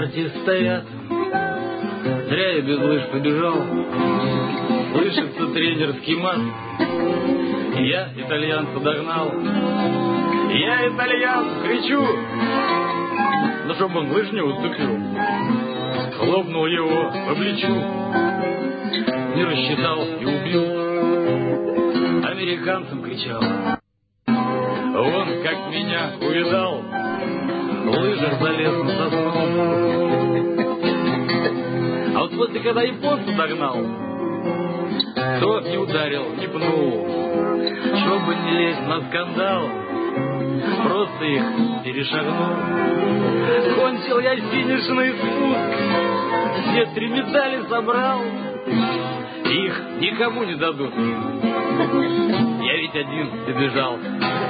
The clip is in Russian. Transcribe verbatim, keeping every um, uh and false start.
те стоят. Зря я без лыж побежал. Слышится тренерский мат. Я итальянца догнал. Я итальянцу кричу, но чтоб он лыж не уступил. Хлопнул его по плечу. Не рассчитал и убил. Американцам кричал. Он, как меня увидал, в лыжах залез на сосну. А вот после, когда японцу догнал, тот не ударил, не пнул. Чтобы не лезть на скандал, просто их перешагнул. Кончил я финишный спуск, все три медали собрал. Их никому не дадут. Я ведь один добежал.